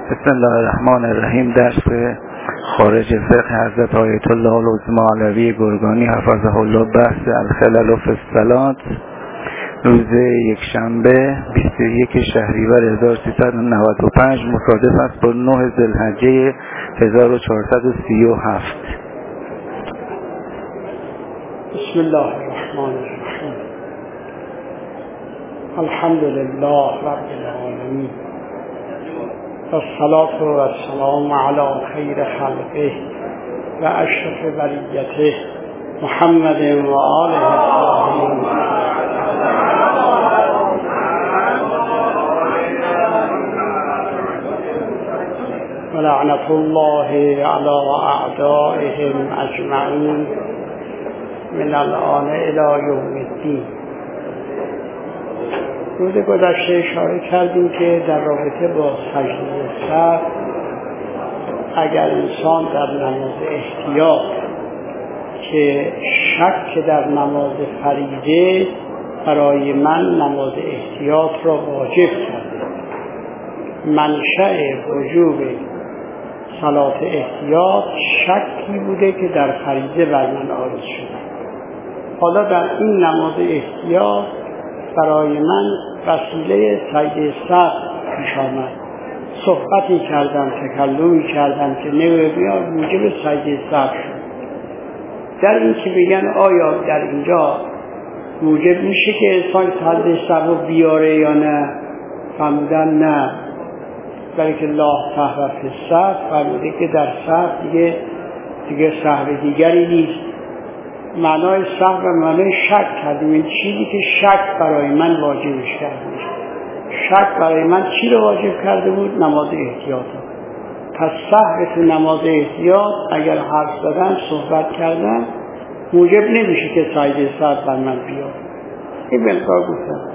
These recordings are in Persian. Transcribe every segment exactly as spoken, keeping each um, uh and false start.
بسم الله الرحمن الرحیم. درس خارج فقه حضرت آیت الله العظما علوی گرگانی حفظه الله، بحث الخلل فی الصلاة، روز یکشنبه بیست و یک شهریور هزار و سیصد و نود و پنج مصادف است با نه ذوالحجه هزار و چهارصد و سی و هفت. بسم الله الرحمن الرحیم. الحمد لله رب العالمین والصلاة والسلام علی خیر خلقه و اشرف بریته محمد و آله الطاهرین. و لعنت الله علی اعدائهم اجمعین من الان الی یوم الدین. روز گذشته اشاره کردیم که در رابطه با سجده سهو اگر انسان در نماز احتیاط که شک در نماز فریضه برای من نماز احتیاط را واجب کرده، منشأ وجوب صلات احتیاط شکی بوده که در فریضه بر من عارض شده. حالا در این نماز احتیاط برای من وسیله سجده سهو پیش آمد. صحبتی کردم، تکلمی کردم که نوه بیاد موجب سجده سهو شد. در این که بگن آیا در اینجا موجب میشه که انسان سجده سهو بیاره یا نه، فرمودن نه، بلکه لا سهو فی السهو، فرموده که در سهو دیگه دیگه سهو دیگری نیست. معنای سهو و معنای شک کردیم. این چیزی که شک برای من واجبش کرده بود. شک برای من چی رو واجب کرده بود؟ نماز احتیاط. پس سهو تو نماز احتیاط اگر حرف زدم، صحبت کردم، موجب نمیشه که سجده سهو بر من بیاد. این بلکار گفتم.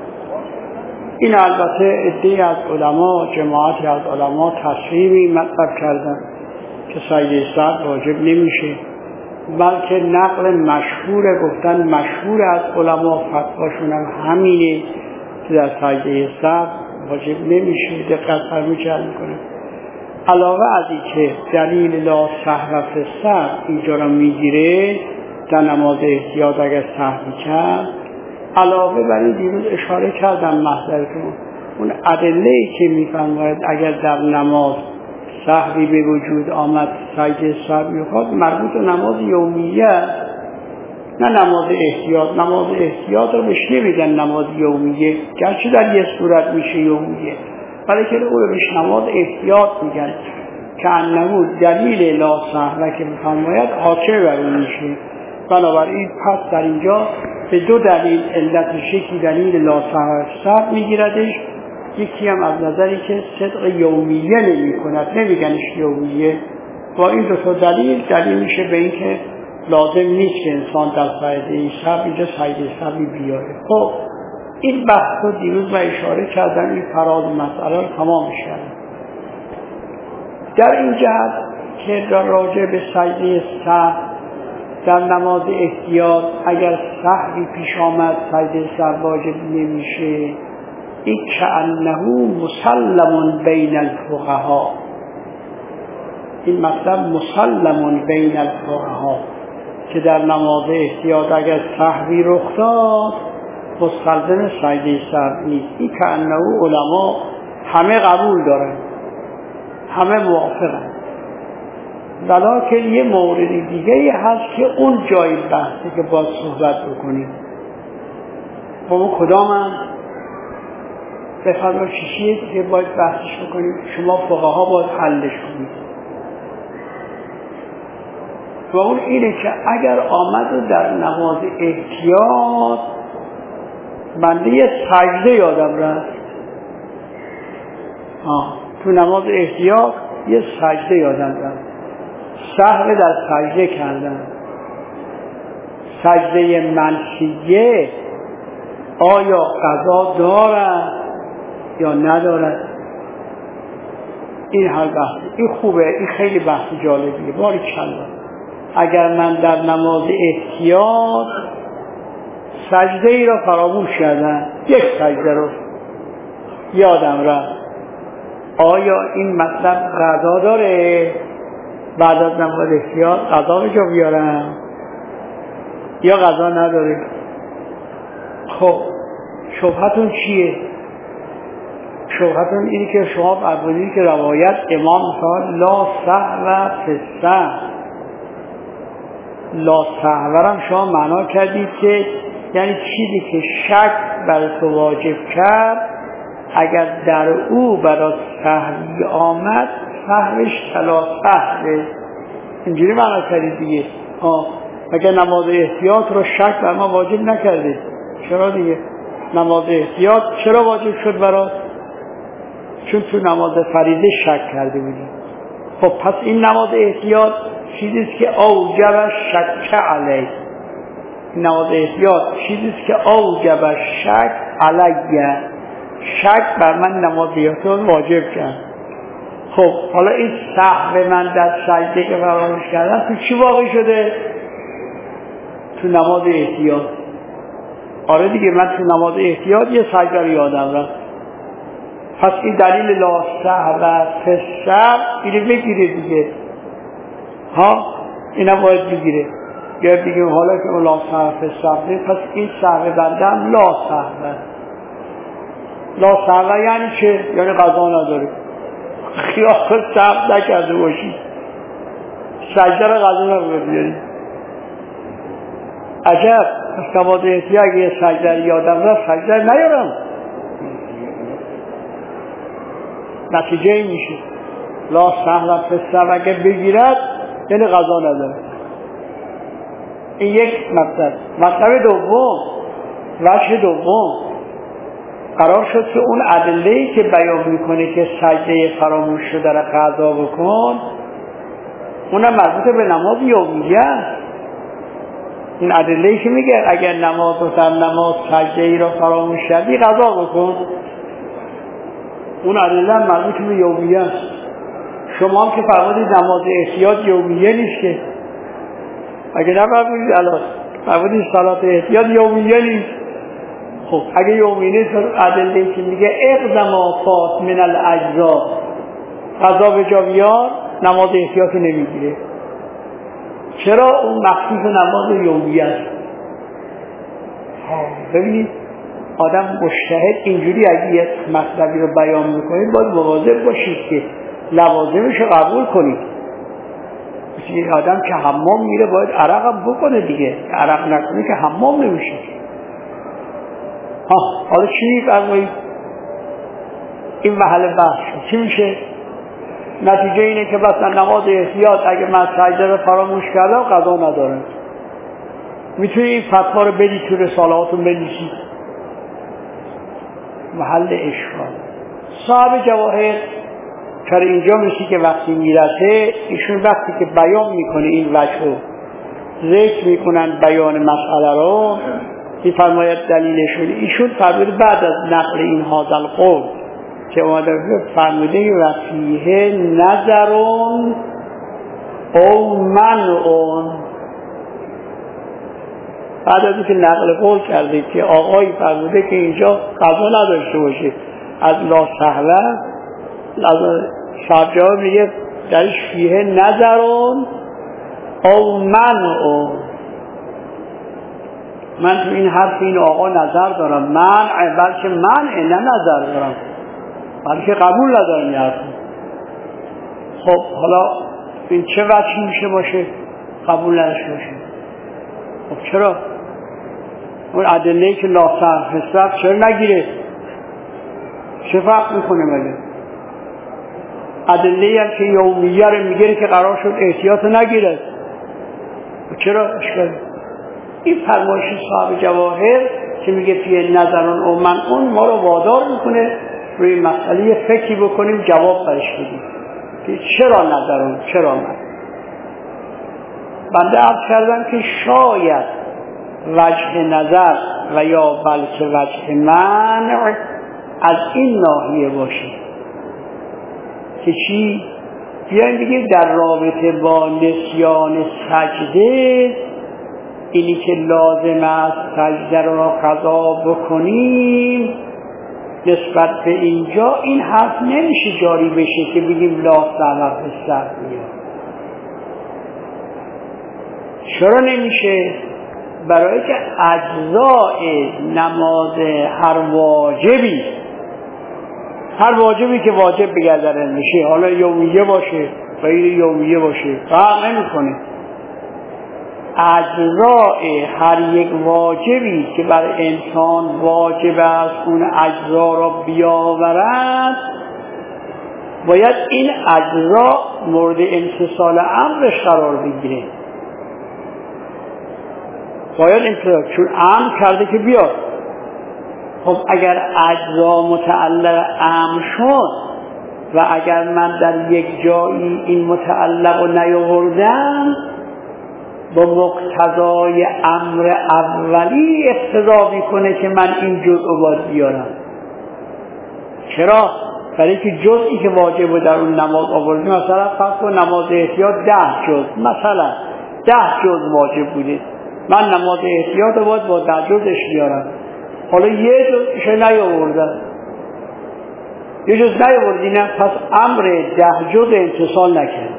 این البته عده‌ای از علما، جماعتی از علما تصریحی مطلب کردن که سجده سهو واجب نمیشه، بلکه نقل مشهور گفتن مشهور از علما فتواشون هم همینه که در سجده سهو واجب نمیشه. دقت فرمایید میکنه. علاوه از این که دلیل لا سهو فی السهو اینجا را میگیره در نماز احتیاط اگر سهو کرد، علاوه بر این دیروز اشاره کردم محضرتون اون ادله‌ای که میفرماید اگر در نماز سهوی به وجود آمد سجده سهو میخواد مربوط به نماز یومیه، نه نماز احتیاط. نماز احتیاط رو بهش نمیگن نماز یومیه، گرچه در یه صورت میشه یومیه، ولی که اون رو بهش نماز احتیاط میگن که انه دلیل لا سهو که میفرماید حاکم بر اون میشه. بنابراین پس در اینجا به دو دلیل علتش، یکی دلیل لا سهو سهو میگیردش، یکی هم از نظری که صدق یومیه نمی کند، نمیگنش یومیه. با این دو تا دلیل دلیل میشه به این که لازم نیست که انسان در سجده سهو اینجا سجده سهوی بیاره. خب این بحث رو دیروز من اشاره کردم، این فراز مسئله رو تمام کردم. در این جهت که در راجع به سجده سهو در نماز احتیاط اگر سهوی پیش آمد سجده سهو واجب نمیشه، این کأنه مسلم بین الفقها. این مطلب مسلم بین الفقها که در نماز احتیاط اگر سهوی رخ داد مستلزم سجده سهو نیست. این کأنه علما همه قبول دارن، همه موافقن. ولکن یه مورد دیگه هست که اون جای بحثه که باید صحبت بکنیم. با اون کدام هم بفرما چیزیه که باید بحثش بکنیم، شما فقها باید حلش کنید. و اون اینه که اگر آمد در نماز احتیاط بنده یه سجده یادم رفت، آه. تو نماز احتیاط یه سجده یادم رفت، سهو در سجده کردم، سجده منسیه آیا قضا دارد یا ندارد؟ این هر بحث، این خوبه، این خیلی بحث جالبیه. باری کلا اگر من در نماز احتیاط سجده ای را فراموش کردم، یک سجده رو یادم رفت، آیا این مطلب قضا داره؟ بعد از نماز احتیاط قضا به جا بیارم یا قضا نداره؟ خب شبهتون چیه؟ شبهتون اینی که شما فرمودید که روایت امام مثلا لا سهو فی السهو، لا سهو هم شما معنا کردید که یعنی چیزی که شک بر تو واجب کرد اگر در او برای سهوی آمد سهوش تلا سهوه، اینجوری معنا کردید دیگه. آه اگر نماز احتیاط رو شک بر ما واجب نکردید، چرا دیگه؟ نماز احتیاط چرا واجب شد برات؟ چون تو نماز فریضه شک کرده بودی. خب پس این نماز احتیاط چیزیست که اوجب شک علیه، نماز احتیاط چیزیست که اوجب شک علیه، شک بر من نماز احتیاط واجب کرد. خب حالا این سهو من در سجده که فراموش کردم تو چی واقع شده؟ تو نماز احتیاط. آره دیگه من تو نماز احتیاط یه سجده رو یادم رفت. پس این دلیل لا سهو فی السهو اینو بگیره دیگه. ها اینم باید بگیره. یا بگیم حالا که لا سهو فی السهو پس این سهو بنده هم لا سهو. لا سهو یعنی چه؟ یعنی قضا نداره. خیال سهو نکرده باشی سجده رو قضا نباید بیاری. عجب پس نماز احتیاط اگه یه سجده رو یادم رفت سجده نیارم، نتیجه این میشه لا سهو فی السهو اگه بگیرد یعنی قضا نداره. این یک مطلب. مطلب دوم، وجه دوم، قرار شد که اون ادله‌ای که بیان میکنه که سجده فراموش شده را قضا بکن اونم مربوط به نماز یومیه است. این ادله‌ای که میگه اگر نماز و در نماز سجده ای را فراموش کردی قضا بکن، اون ادله هم مربوط به یومیه است. شما هم که فرمودید نماز احتیاط یومیه نیست که، اگه نفرمودید الان فرمودید صلات احتیاط یومیه نیست. خب اگه یومیه نیست ادله‌ای که میگه اقدما فات من الاجزا قضا به جا بیار نماز احتیاط نمیگیره. چرا؟ اون مخصوص نماز یومیه است. ببینید آدم مجتهد اینجوری اگه یک مطلبی رو بیان میکنید باید مواظب باشید که لوازمش رو قبول کنید. مثل آدم که حمام میره باید عرق هم بکنه دیگه، عرق نکنه که حمام نمیشه. ها حالا چی میفرمایید؟ این محل بحث چی میشه؟ نتیجه اینه که مثلا نماز احتیاط اگه من سجده رو فراموش کردم قضا نداره. میتونی این فتوا رو بدی تو رسالهاتون بنویسید. محل اشکال صاحب جواهر چرا اینجا میشه که وقتی میرسه ایشون وقتی که بیان میکنه این وجه رو ذکر میکنن بیان مسئله رو میفرماید دلیلشون ایشون فرموده بعد از نقل این هذا القول که اومده فرموده رفیه نظرون او منعون. بعد از اینکه نقل قول کرده که آقای فرموده که اینجا قضا نداشته باشه از لا سهو، از صاحب جواب میگه درش فیه نظرون او منعون. من تو این حرف این آقا نظر دارم، منع بلکه منع نه نظر دارم، بلکه قبول ندارم این حرف. خب حالا این چه وجهی میشه باشه قبول نداشته باشه؟ خب چرا؟ اون ادله‌ای که لا سهو فی السهو چرا نگیره؟ چه فرق میکنه مگه؟ ادله‌ای هم که یومیه رو میگیره که قرار شد احتیاط نگیره، چرا اشکال؟ این فرمایش صاحب جواهر که میگه فی نظرون او منعون ما رو وادار میکنه روی مسئله فکری بکنیم جواب برش بدیم که چرا نظرون چرا من. بنده عرض کردم که شاید وجه نظر و یا بلکه وجه منع از این ناحیه باشه که چی؟ بیاین دیگه در رابطه با نسیان سجده اینی که لازم است سجده را قضا بکنیم نسبت به اینجا این حرف نمیشه جاری بشه که بگیم لا سهو فی السهو میاد. چرا نمیشه؟ برای که اجزای نماز هر واجبی هر واجبی که واجب بگردن میشه، حالا یومیه باشه غیر یومیه باشه فرق نمیکنه، اجزای هر یک واجبی که بر انسان واجب است اون اجزا را بیاورد، باید این اجزا مورد امتثال امرش قرار بگیره. باید امتثال، چون امر کرده که بیاد. خب اگر اجزا متعلق امر شد و اگر من در یک جایی این متعلق رو نیاوردم، با مقتضای امر اولی اقتضا میکنه که من این جزء رو باید بیارم. چرا؟ برای که جزئی که واجب در اون نماز آوردیم، مثلا فرض کن نماز احتیاط ده جز، مثلا ده جز واجب بوده، من نماز احتیاط رو باید با ده جزش بیارم، حالا یه جزش نیاوردم، یه جز نیاوردی نه، پس امر ده جز امتصال نکنه.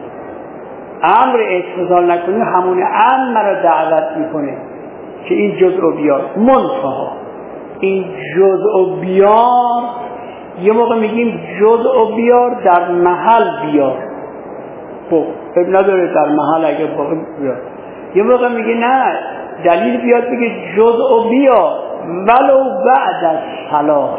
امر اتصال نکنی همون امر مرا دعوت میکنه که این جزء رو بیار. منتها این جزء رو بیار، یه موقع میگیم جزء رو بیار در محل بیار، خب اب نداره در محل اگه باقی بیار. یه موقع میگه نه، دلیل بیاد بگه جزء رو بیار ولو بعد از صلات،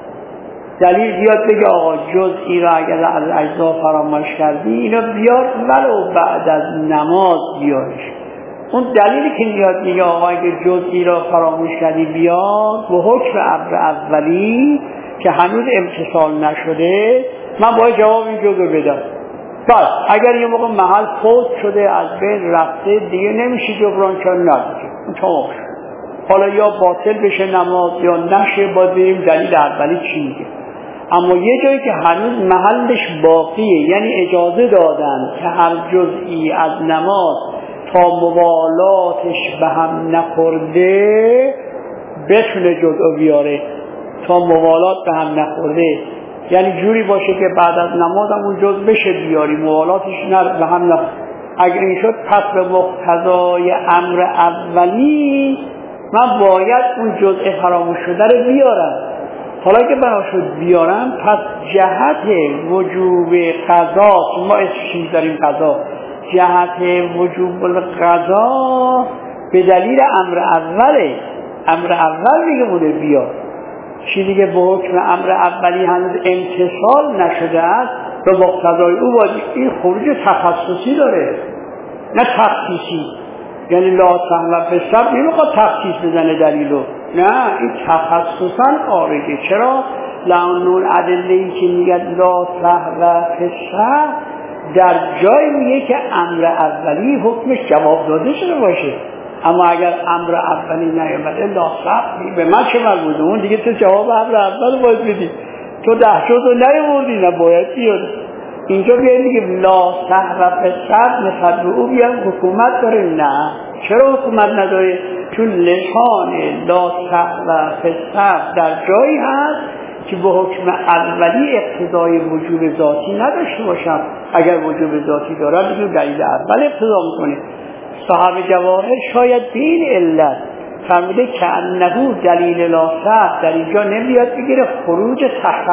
دلیل بیاد بگه آقا جزئی را اگر از اجزا فراموش کردی اینو بیار ولو بعد از نماز بیارش. اون دلیلی که میاد میگه آقا اگر جزئی را فراموش کردی بیار، به حکم امر اولی که هنوز امتصال نشده، من باید جواب این جزء بدم. بس اگر یه موقع محل فوت شده از بین رفته دیگه نمیشه جبران کرد، نداره اون تمام شد. حالا یا باطل بشه نماز یا نشه، باید بریم دلیل اولی چی میگه. اما یه جایی که هنوز محلش باقیه، یعنی اجازه دادن که هر جزئی از نماز تا موالاتش به هم نخورده بتونه جزء بیاره، تا موالات به هم نخورده، یعنی جوری باشه که بعد از نماز هم اون جزء بشه بیاری، موالاتش نه به هم نخورده. اگر این شد پس به مقتضای امر اولی من باید اون جزء فراموش شده رو بیارم. حالا که بنا شد بیارم، پس جهت وجوب قضا، ما اسمش داریم قضا، جهت وجوب القضا به دلیل امر اوله. امر اول میگه بوده بیار، چی دیگه به حکم امر اولی هنوز امتصال نشده است، به مقتضای او باید این خروج تخصصی داره نه تخصیصی. یعنی لا سهو فی السهو نمیخواد تخصیص بزنه دلیلو، نه این تخصصا خارجه. چرا؟ لانون ادله‌ای که میگه لا سهو فی السهو در جای میگه که امر اولی حکمش جواب داده شده باشه، اما اگر امر اولی نیامده لا سهو به من چه مربوطه؟ اون دیگه تو جواب امر اول باید بدی، تو ده جز رو نیاوردی، نباید بیاری. اینجا بیاید دیگه لا سهو فی السهو نسبت به او بیان حکومت داره؟ نه. چرا حکومت نداره؟ چون لسان لا سهو فی السهو در جایی هست که به حکم اولی اقتضای وجوب ذاتی نداشته باشم. اگر وجوب ذاتی داره بگیم دلیل اول اقتضا میکنه. صاحب جواهر شاید به این علت فرموده که انه دلیل لا سهو در اینجا نمیاد بگیره خروج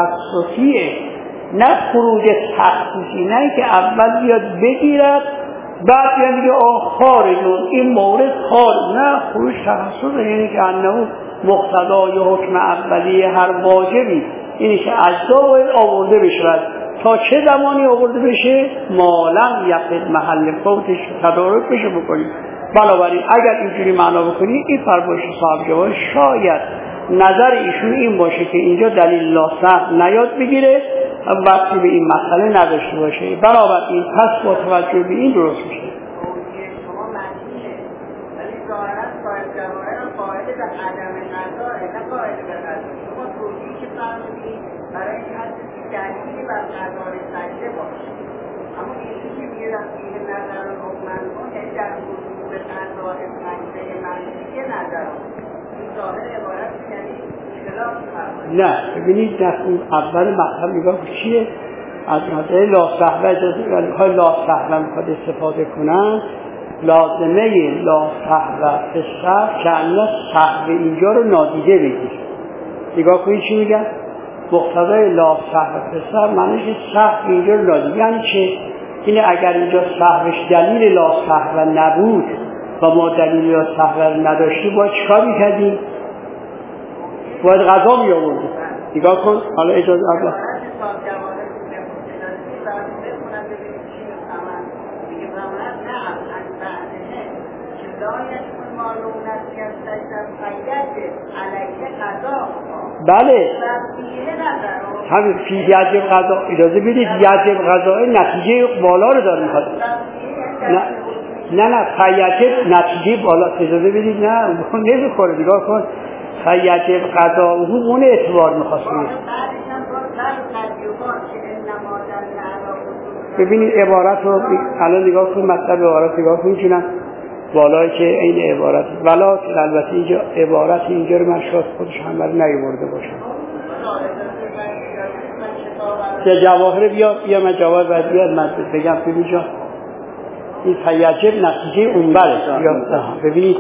تخصصیه، نه خروج تخصیصی، نه که اول بیاد بگیرد بعد بیاد دیگه آن خارجون این مورد خارج، نه خروج تخصص، یعنی که انه مقتضای حکم اولی هر واجبی اینی که اجزا باید آورده بشه. تا چه زمانی آورده بشه؟ مالم یقید محل فوتش تدارک بشه بکنیم. بنابراین اگر اینجوری معنا بکنی این فرمایش صاحب جواهر شاید نظر ایشون این باشه که اینجا دلیل لا سهو نیاد بگیره وقتی به این مسئله نداشته باشه. بنابراین پس با توجه به این درست میشه. شما معنیه ولی ظاهرا صاحب جواهر هم قائل به عدم قضا نه قائل به قضا. شما توضیحی که فرمودید برای این هست که دلیلی بر قضا سجده باشه، اما اینی که میگه رفیق نظر حکمن کن در وجود قضا سجده منفی نظر این ظاهر عبارت نه ببینید در اون اول مطلب نگاه چیه؟ از نظر لا صحبه اجازه میخواد لا صحبه میخواد استفاده کنن، لازمه لا صحبه فسر که انه صحبه اینجا رو نادیده بگیر. نگاه کنید چی میگن؟ مقتضای لا صحبه فسر معنیش صحبه اینجا رو نادیده. یعنی چه؟ اینه اگر اینجا صحبهش دلیل لا صحبه نبود و ما دلیل لا صحبه نداشتی باید چکار میکردیم؟ باید غذا می آوردیم. نگاه کن حالا اجازه اول بله همین فی یجب غذا اجازه بدید یجب غذا نتیجه بالا رو داره میخواد. نه نه نه فیجب نتیجه بالا اجازه بدید نه نمیخوره. نگاه کن فیجب غذا اون اعتبار میخواست. ببینید عبارت رو الان نگاه کن مطلب عبارت نگاه کن چونم بالایی که این عبارت ولا البته اینجا عبارت اینجا رو من شاید خودش هم برای نیورده باشم که جواهر بیا بیا من جواهر باید بیاد من بگم ببینید این فیجب نتیجه اون بره ببینید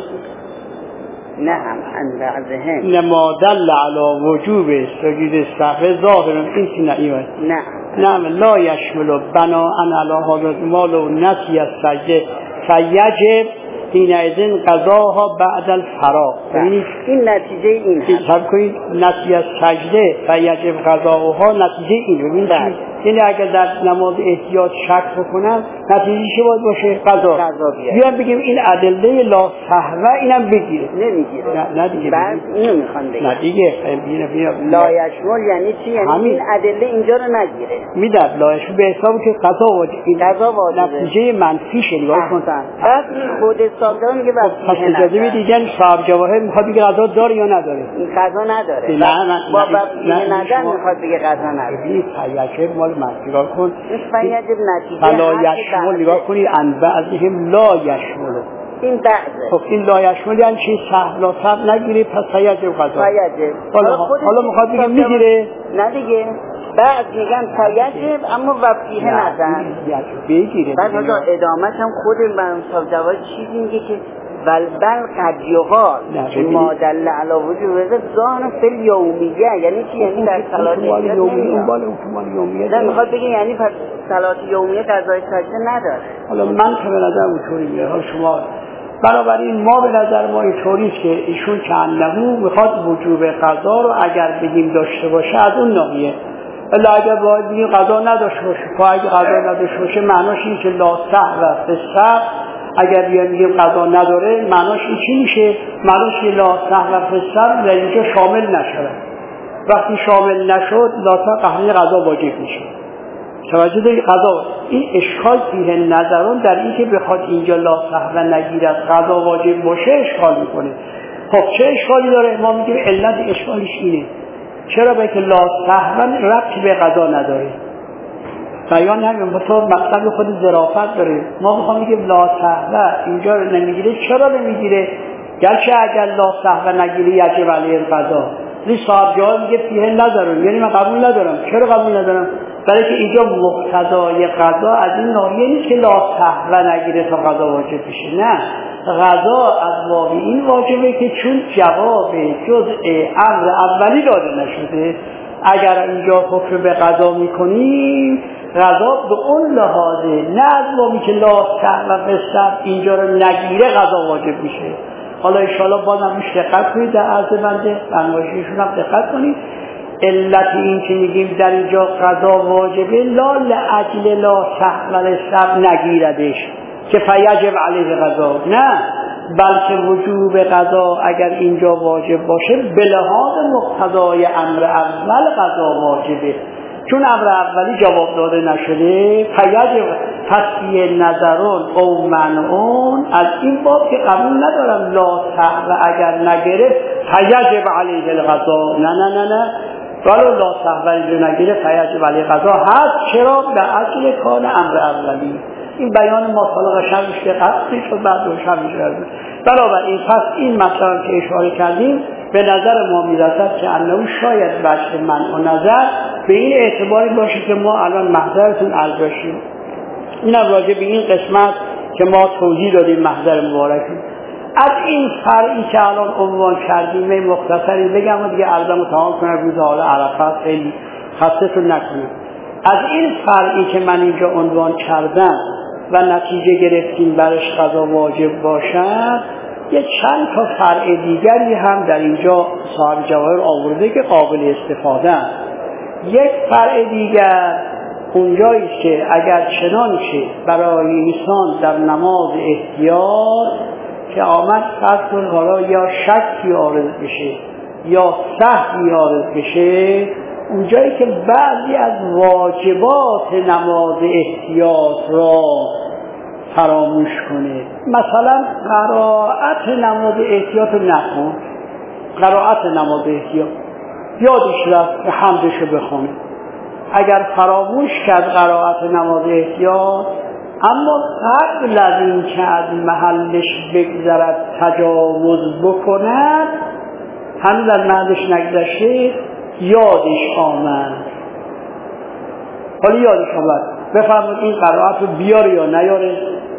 نه هم انبعضهم نما دل علی وجوب سجود السهو ظاهر این چی نعیمه نه نه لا یشمل بنا ان علی حاضر مال و نسی السجده فیجب حینئذ قضاها بعد الفراغ. ببینید این نتیجه این هست حساب کنید نسی السجده فیجب قضاها نتیجه این. ببینید یعنی اگر در نماز احتیاط شک بکنن نتیجه چه باید باشه؟ قضا. بیان بگیم این ادله لا صحوه اینم بگیره نمیگیره. نه نه دیگه بعد اینو میخوان بگم نه دیگه ببین ببین لا یشمل یعنی چی؟ یعنی این ادله اینجا رو نگیره میداد لا یشمل به حساب که قضا واجب این قضا واجبه نتیجه منفی شه. نگاه کن بعد خود صاحب میگه پس اجازه بدید یعنی صاحب جواهر میخواد بگه قضا داره یا نداره؟ این قضا نداره. نه نه با بقیه نظر میخواد بگه قضا نداره. ببین فیجب مال منفی کن فیجب نتیجه لا یشمل نگاه کنید ان بعضهم لا یشمل این بعضه. خب این لا یشمل یعنی چی؟ سهل لا سهل نگیره پس فیجب قضا فیجب حالا حالا میخواد بگه میگیره نه دیگه بعد میگن فیجب اما وفیه نظر بگیره. بعد حالا ادامهش هم خود من صاحب جواد چیزی میگه که بل بل قد یقال ما دل علی وجوب ظاهر فی الیومیه یعنی چی؟ یعنی در صلات یومیه یومیه نه میخواد بگه یعنی پس صلات یومیه قضای سجده نداره. حالا من که به نظر اونطوری میاد شما بنابراین ما به نظر ما اینطوری که ایشون که انهو میخواد وجوب قضا رو اگر بگیم داشته باشه از اون ناحیه الا اگر باید بگیم قضا نداشته باشه خب اگر قضا نداشته باشه معناش این که لا سهو و فسق اگر بیان میگیم قضا نداره معناش این چی میشه؟ معناش که لا سهو و فسق در اینجا شامل نشده. وقتی شامل نشد لا سهو قهری قضا واجب میشه. توجه داری قضا این اشکال فیه نظرون در این که بخواد اینجا لا سهو نگیرد قضا واجب باشه اشکال میکنه. خب چه اشکالی داره؟ ما میگیم علت اشکالش اینه چرا به که لا سهو ربطی به قضا نداره بیان همین تو مطلب خود ظرافت داره. ما میخوام میگیم لا سهو اینجا رو نمیگیره. چرا نمیگیره؟ گرچه اگر لا سهو نگیره یجب علیه القضا ولی صاحب جواب میگه فیه ندارم یعنی من قبول ندارم. چرا قبول ندارم؟ برای که اینجا مقتضای قضا از این ناحیه نیست که لا سهو نگیره تا قضا واجب بشه. نه قضا از واقع این واجبه که چون جواب جزء امر اولی داده نشده اگر اینجا حکم به قضا میکنیم قضا به اون لحاظه نه از واقعی که لا سهو و فسق اینجا رو نگیره قضا واجب میشه. حالا انشاءالله بازم روش دقت کنید در عرض بنده فرمایششون هم دقت کنید. علت این که میگیم در اینجا قضا واجبه لا لاجل لا سهو و فسق نگیردش که فیجب علیه قضا نه بلکه وجوب قضا اگر اینجا واجب باشه به لحاظ مقتضای امر اول قضا واجبه چون امر اولی جواب داده نشده فیجب پسی نظرون او منعون از این باب که قبول ندارم لا سهو اگر نگرفت فیجب علیه القضا نه نه نه نه ولو لا سهو اینجا نگیره فیجب علیه قضا هست. چرا؟ به اصل کار امر اولی. این بیان ما طالق شمش که قصدی شد بعد روشن میشه. بنابراین پس این مطلب که اشاره کردیم به نظر ما میرسد که انه شاید وجه منع و نظر به این اعتباری باشه که ما الان محضرتون عرض باشیم. اینم راجع به این قسمت که ما توضیح دادیم محضر مبارکی. از این فرعی که الان عنوان کردیم مختصری بگم و دیگه عرضمو تمام کنم، روز حال عرفات خیلی خستتون نکنم. از این فرعی که من اینجا عنوان کردم و نتیجه گرفتیم برش قضا واجب باشد، یه چند تا فرع دیگری هم در اینجا صاحب جواهر آورده که قابل استفاده است. یک فرع دیگر اونجاییست که اگر چنانچه برای انسان در نماز احتیاط که آمد فرض کن حالا یا شکی عارض بشه یا سهوی عارض بشه، اونجایی که بعضی از واجبات نماز احتیاط را فراموش کنه، مثلا قرائت نماز احتیاط رو نکن، قرائت نماز احتیاط یادش رفت که حمدشو بخونه، اگر فراموش کرد قرائت نماز احتیاط، اما قبل از این که از محلش بگذرد تجاوز بکند، هنوز از محلش نگذشته یادش آمد، حالا یادش آمد بفرمایید این قرائت رو بیاره یا نیاره.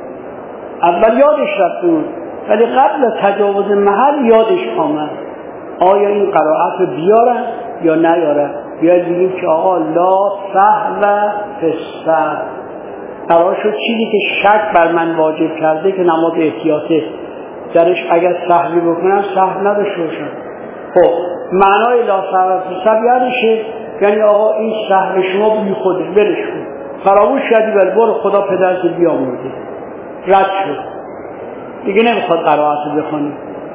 اول یادش رفت بود ولی قبل از تجاوز محل یادش آمد، آیا این قرائت رو بیارن یا نیارن؟ بیاید بگیم که آقا لا سهو فی السهو، قرار شد چیزی که شک بر من واجب کرده که نماز احتیاطه درش اگر سهوی بکنم سهو نداشته باشم. خب معنای لا سهو فی السهو یعنی چه؟ یعنی آقا این سهو شما بی خودش برش کن، فراموش کردی ولی برو خدا پدرت بیامرده، رد شد دیگه نمیخواد قرائت رو بخونی.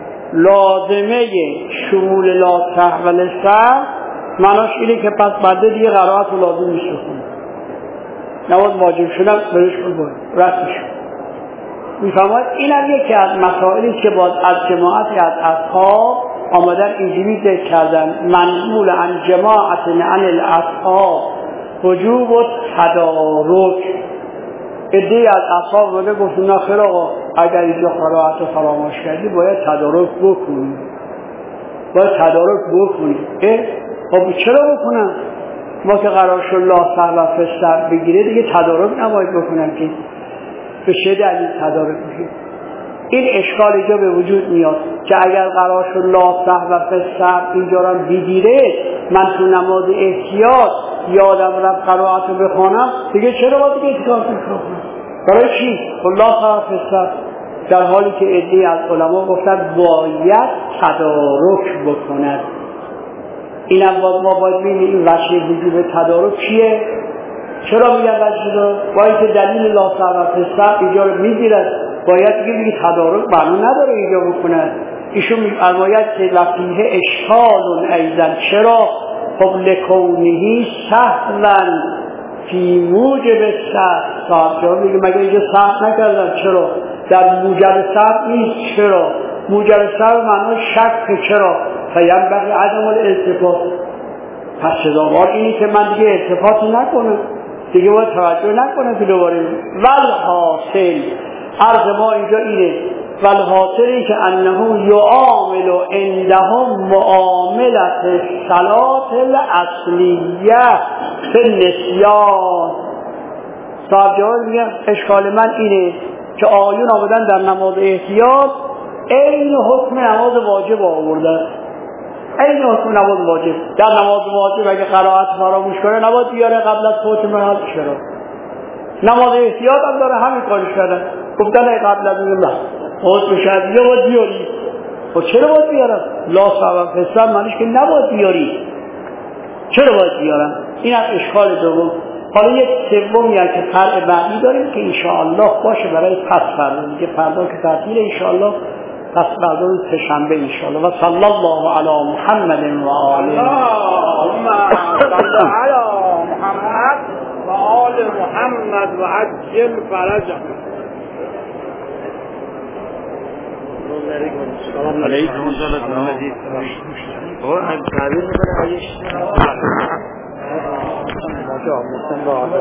لازمه شمول لا سهو للسهو معناش اینه که پس بعد دیگه قرائت رو لازم نیست بخونی، نماز واجب شدن برش کن برو رد شد. میفهمید این هم یکی از مسائلی که باز از جماعتی از اصحاب آمدن اینجوری ذکر کردن، منقول عن جماعت عن الاصحاب وجوب و تدارک. عده‌ای از اصحاب بوده گفتن نه خیر آقا اگر اینجا قرائت رو فراموش کردی باید تدارک بکنی، باید تدارک بکنی. خب چرا بکنم؟ ما که قرار شد لا سهو فی السهو بگیره دیگه تدارک نباید بکنم که به چه دلیل تدارک میشه؟ این اشکال اینجا به وجود میاد که اگر قرار شد لا سهو فی السهو اینجا را بگیره، من تو نماز احتیاط یادم رفت قرائت رو بخونم، دیگه چرا باید دیگه احتیاط بکنم؟ برای چی؟ لا سهو فی السهو، در حالی که عده‌ای از علما گفتن باید تدارک بکند. این هم باز ما باید ببینیم این وجه وجوب تدارک چیه؟ چرا میگن وجه رو؟ باید که دلیل لا سهو فی السهو اینجا رو میگیرد، باید دیگه دیگه تدارک معنا نداره اینجا بکنن. ایشون میفرماید که لفیه اشکال ایضا، چرا؟ خب لکونهی سهوا فی موجب سهو، صاحب جواب میگه مگه اینجا سهو نکردن، چرا؟ در موجب سهو نیست، چرا؟ موجب سهو معنی شک، چرا؟ فینبغی عدم الالتفات، پس سزاوار اینی که من دیگه التفات نکنم، دیگه باید توجه نکنم که دوباره. والحاصل عرض ما اینجا اینه، والحاصلی که انه یعامل عندهم معاملت صلاة الاصلیه فی النسیان. صاحب جواب میگه اشکال من اینه که آیون آمدن در نماز احتیاط این حکم نماز واجب آوردن، این حکم نماز واجب. در نماز واجب اگه قرائت فراموش کنه نباید بیاره قبل از فوت محل، چرا؟ نماز احتیاط هم داره همین کارش کردن، گفتن ای قبل از این فوت بشه یا باید بیاری. و چرا باید بیارم؟ لا سهو فی السهو معنیش که نباید بیاری، چرا باید بیارم؟ این هم اشکال دوم. حالا یک سومی هم که فرع بعدی داریم که انشاءالله باشه برای پس فردا، دیگه فردا که تعطیل انشاءالله، پس فردا سه‌شنبه انشاءالله. و صلی الله علی محمد و آله. اللهم صل علی محمد و آل محمد و عجل فرجهم. سلام علیکم و رحمت الله.